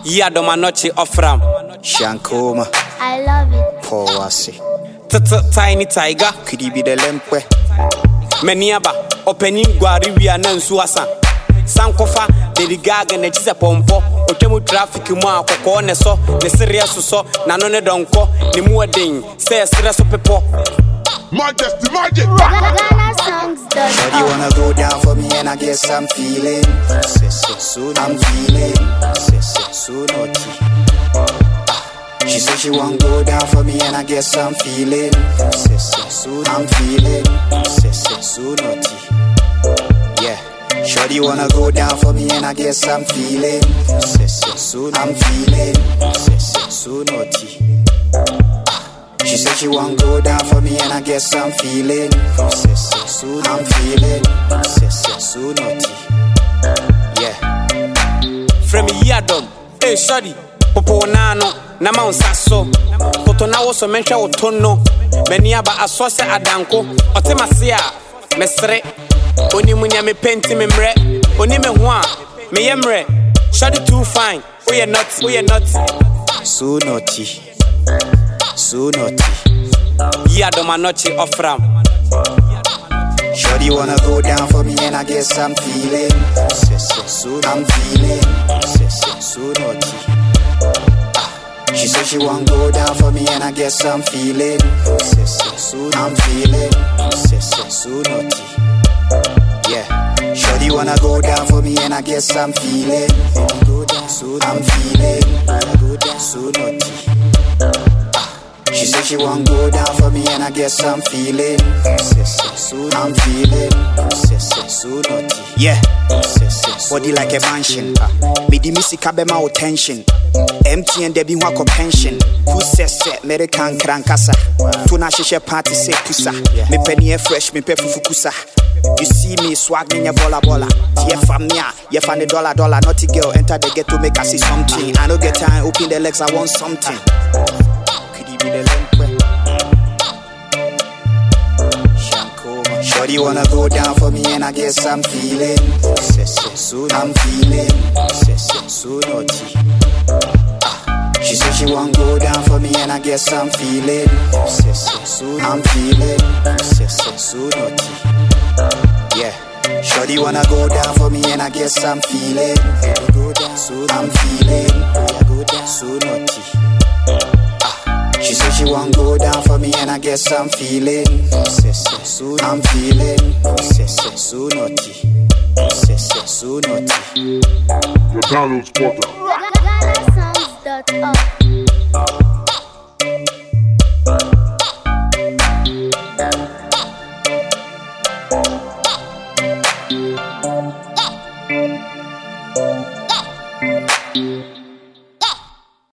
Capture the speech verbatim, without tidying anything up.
Yeah, do manoche offram. Shankoma. I love it. Powasi. Tiny tiger. Could he be the lempe? Meniaba. Opening guari we are nan suasa. Sankofa. The gaga ne chisa pompo. Otemu traffic mwa koko ne so. Ne serious so. Nanone donko. Ni muwa ding. Say serious pepo. Majesty, Majesty. Ghana songs dot But you wanna go down for me and I guess I'm feeling. I'm feeling. So naughty. She said she won't go down for me and I guess I'm feeling. I'm feeling. So naughty. Yeah. Shorty wanna go down for me and I guess I'm feeling. I'm feeling. So naughty. She said she won't go down for me and I guess I'm feeling. I'm feeling. So naughty. Yeah. From Yadom. Hey, shorty. Popo nano. Nama unsaso. Koto na woso mencha otono. Meniaba asose adanko. Otema siya. Mesre. Oni munya me penti me mre. Oni me hwa. Me yemre. Shorty too fine. We are not. We are not. So naughty. So naughty. Yeah, do manoche offram. Shorty wanna go down for me and I guess I'm feeling. I'm feeling. So naughty. She said she won't go down for me and I guess I'm feeling. I'm feeling. So naughty. Yeah. Shorty wanna go down for me and I guess I'm feeling. I'm feeling. So naughty. She said she won't go down for me and I guess I'm feeling. I'm feeling. So naughty. Yeah. Body like a mansion. Me di missy kabema o tension. M T N debi wako pension. Who says set American krankasa. Tuna shisha party say kusa. Me penny fresh me pe fufukusa. You see me swag in your bola bola. Yeah, famia, yeah, fan the dollar dollar. Naughty girl enter the ghetto make I see something. I don't get time, open the legs, I want something. Shorty wanna go down for me and I guess I'm feeling. I'm feeling. So naughty. She said she won't go down for me and I guess I'm feeling. I'm feeling. So naughty. Yeah. Shorty wanna go down for me and I guess I'm feeling. I'm feeling. So naughty. She said she won't go down for me and I guess I'm feeling. I'm feeling. So naughty. So naughty. Your download spotter. Ghana songs dot org.